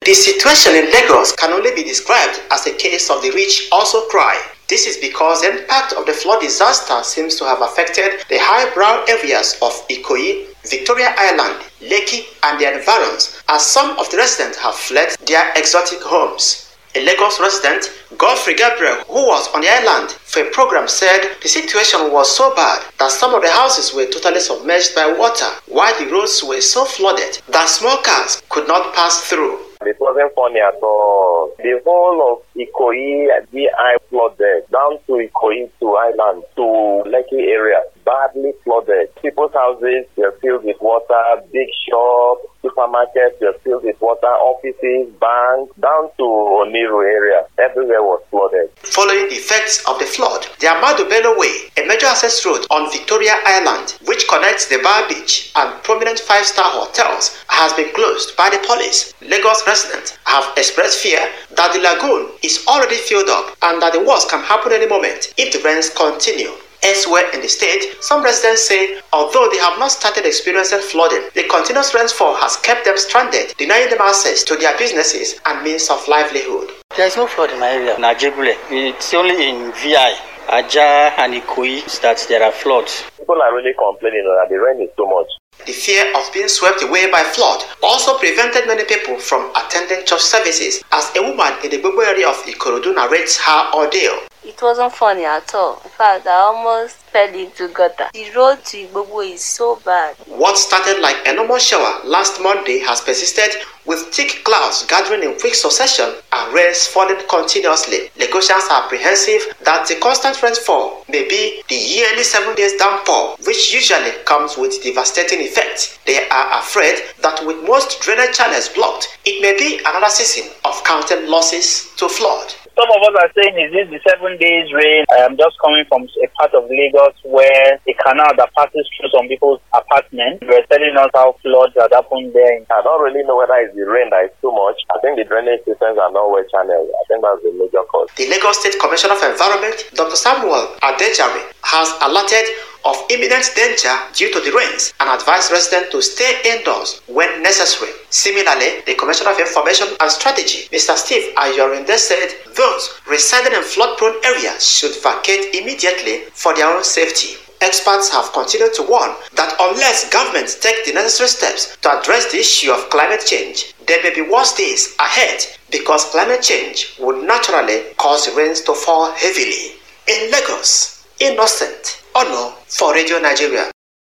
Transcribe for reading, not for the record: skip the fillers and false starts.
The situation in Lagos can only be described as a case of the rich also cry. This is because the impact of the flood disaster seems to have affected the highbrow areas of Ikoyi, Victoria Island, Lekki, and their environs, as some of the residents have fled their exotic homes. A Lagos resident, Godfrey Gabriel, who was on the island for a program, said the situation was so bad that some of the houses were totally submerged by water, while the roads were so flooded that small cars could not pass through. It wasn't funny at all. The whole of Ikoyi, DI flooded, down to Ikoyi to Island, to Lekki area, badly flooded. People's houses were filled with water, big shops, supermarkets were filled with water, offices, banks, down to Oniru area. Everywhere was flooded. Following the effects of the flood, the Ahmadu Bello Way, a major access road on Victoria Island, which connects the Bar Beach and prominent five-star hotels, has been closed by the police. Lagos residents have expressed fear that the lagoon is already filled up and that the worst can happen any moment if the rains continue. Elsewhere in the state, some residents say although they have not started experiencing flooding, the continuous rainfall has kept them stranded, denying them access to their businesses and means of livelihood. There is no flood in my area, Najebule. It's only in VI, Aja and Ikoyi that there are floods. People are really complaining that the rain is too much. The fear of being swept away by flood also prevented many people from attending church services, as a woman in the Gbogbo area of Ikorodu narrates her ordeal. It wasn't funny at all. In fact, I almost fell into gutter. The road to Gbogbo is so bad. What started like a normal shower last Monday has persisted, with thick clouds gathering in quick succession and rains falling continuously. Lagosians are apprehensive that the constant rainfall may be the yearly 7 days downpour, which usually comes with devastating effects. They are afraid that with most drainage channels blocked, it may be another season of counting losses to flood. Some of us are saying, is this the 7 days rain? I am just coming from a part of Lagos where a canal that passes through some people's apartments. They're telling us how floods had happened there. I don't really know whether it's the rain that is too much. I think the drainage systems are not well channeled. I think that's the major cause. The Lagos State Commissioner of Environment, Dr. Samuel Adejare, has alerted of imminent danger due to the rains and advised residents to stay indoors when necessary. Similarly, the Commissioner of Information and Strategy, Mr. Steve Ayorinde, said those residing in flood-prone areas should vacate immediately for their own safety. Experts have continued to warn that unless governments take the necessary steps to address the issue of climate change, there may be worse days ahead because climate change would naturally cause rains to fall heavily. In Lagos, Innocent Ono for Radio Nigeria.